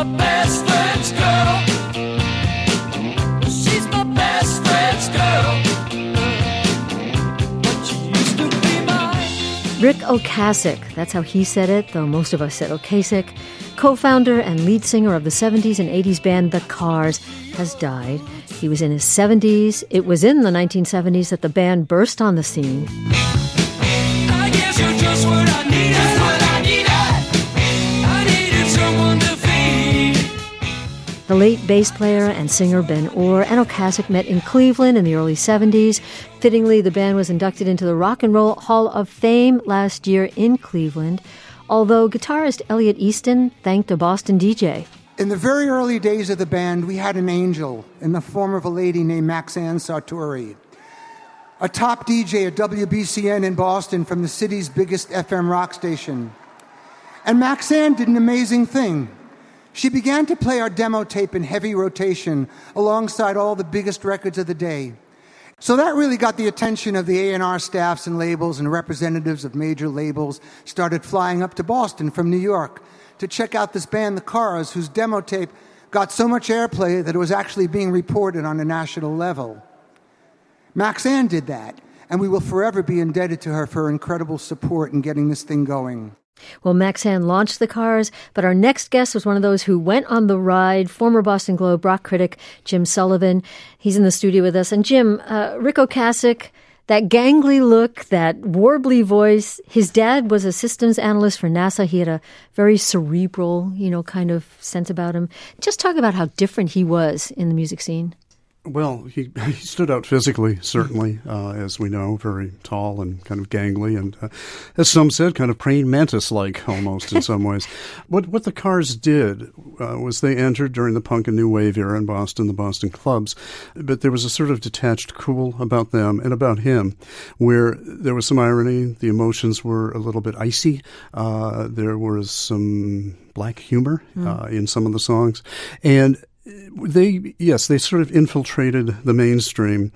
my best friend's girl. She's my best friend's girl. But she used to be mine. Ric Ocasek, that's how he said it, though most of us said Ocasek, co-founder and lead singer of the 70s and 80s band The Cars, has died. He was in his 70s. It was in the 1970s that the band burst on the scene. I guess you're just what I needed. Just what I needed. I needed someone to feed. The late bass player and singer Ben Orr and Ocasek met in Cleveland in the early 70s. Fittingly, the band was inducted into the Rock and Roll Hall of Fame last year in Cleveland, although guitarist Elliot Easton thanked a Boston DJ. In the very early days of the band, we had an angel in the form of a lady named Maxanne Sartori, a top DJ at WBCN in Boston from the city's biggest FM rock station. And Maxanne did an amazing thing. She began to play our demo tape in heavy rotation alongside all the biggest records of the day. So that really got the attention of the A&R staffs and labels, and representatives of major labels started flying up to Boston from New York to check out this band, The Cars, whose demo tape got so much airplay that it was actually being reported on a national level. Maxanne did that, and we will forever be indebted to her for her incredible support in getting this thing going. Well, Maxanne launched The Cars, but our next guest was one of those who went on the ride, former Boston Globe rock critic Jim Sullivan. He's in the studio with us. And Jim, Ric Ocasek, that gangly look, that warbly voice, his dad was a systems analyst for NASA. He had a very cerebral, kind of sense about him. Just talk about how different he was in the music scene. Well, he stood out physically, certainly, as we know, very tall and kind of gangly, and as some said, kind of praying mantis-like almost in some ways. What the Cars did was they entered during the punk and new wave era in Boston, the Boston clubs, but there was a sort of detached cool about them and about him, where there was some irony, the emotions were a little bit icy, there was some black humor in some of the songs, and they sort of infiltrated the mainstream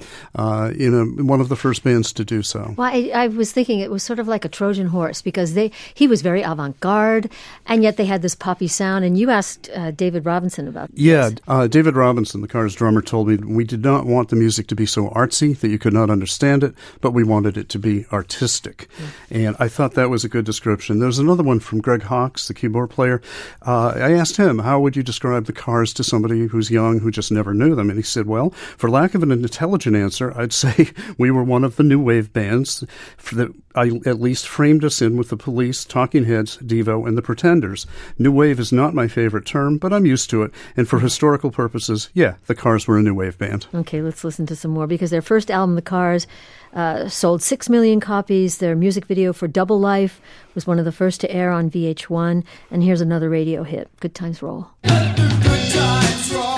in one of the first bands to do so. Well, I was thinking it was sort of like a Trojan horse, because he was very avant-garde, and yet they had this poppy sound. And you asked David Robinson about this. Yeah, David Robinson, the Cars drummer, told me we did not want the music to be so artsy that you could not understand it, but we wanted it to be artistic. And I thought that was a good description. There's another one from Greg Hawkes, the keyboard player. I asked him, how would you describe the Cars to somebody who's young, who just never knew them? And he said, well, for lack of an intelligent answer, I'd say we were one of the new wave bands that at least framed us in with the Police, Talking Heads, Devo, and the Pretenders. New wave is not my favorite term, but I'm used to it. And for historical purposes, the Cars were a new wave band. Okay, let's listen to some more, because their first album, The Cars, sold 6 million copies. Their music video for Double Life was one of the first to air on VH1. And here's another radio hit, Good Times Roll. Let the good times roll.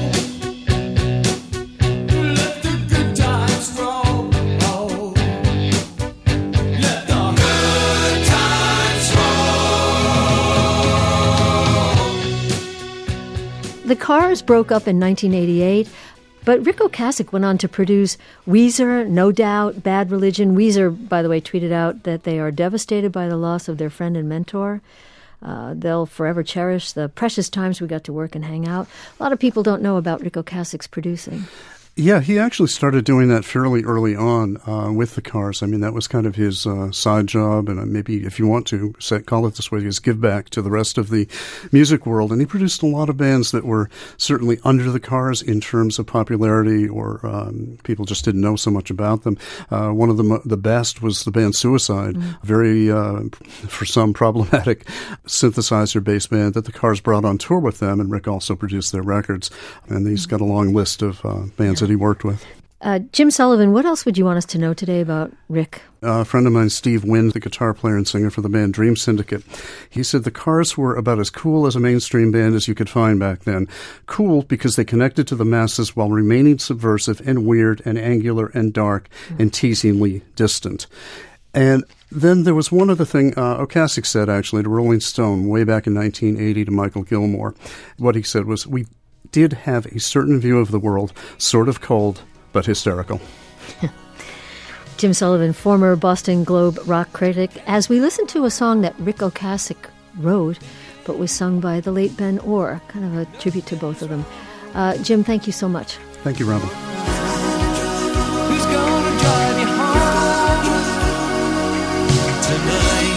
Let the good times roll. Let the good times roll. The Cars broke up in 1988. But Ric Ocasek went on to produce Weezer, No Doubt, Bad Religion. Weezer, by the way, tweeted out that they are devastated by the loss of their friend and mentor. They'll forever cherish the precious times we got to work and hang out. A lot of people don't know about Ric Ocasek's producing. Yeah, he actually started doing that fairly early on with the Cars. I mean, that was kind of his side job, and maybe, if you want to call it this way, his give back to the rest of the music world. And he produced a lot of bands that were certainly under the Cars in terms of popularity, or people just didn't know so much about them. One of the best was the band Suicide, very, for some, problematic synthesizer-based band that the Cars brought on tour with them, and Rick also produced their records. And he's got a long list of bands that he worked with. Jim Sullivan, what else would you want us to know today about Rick? A friend of mine, Steve Wynn, the guitar player and singer for the band Dream Syndicate, he said the Cars were about as cool as a mainstream band as you could find back then. Cool because they connected to the masses while remaining subversive and weird and angular and dark and teasingly distant. And then there was one other thing Ocasek said, actually, to Rolling Stone way back in 1980 to Michael Gilmore. What he said was, we did have a certain view of the world, sort of cold, but hysterical. Jim Sullivan, former Boston Globe rock critic, as we listen to a song that Ric Ocasek wrote but was sung by the late Ben Orr, kind of a tribute to both of them. Jim, thank you so much. Thank you, Robin. Who's gonna drive you home tonight?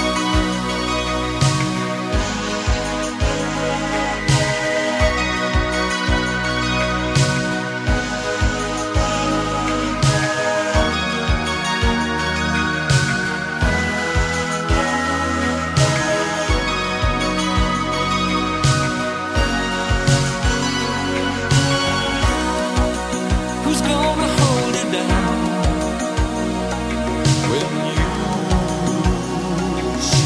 Who's gonna hold it down when you lose?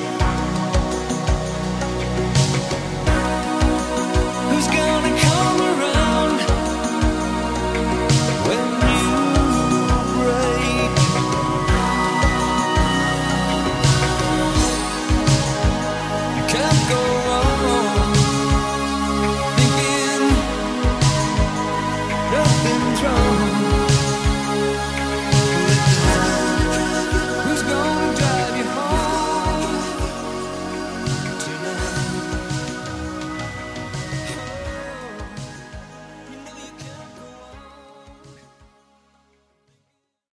Who's gonna come around when you break? You can't go on thinking nothing's wrong.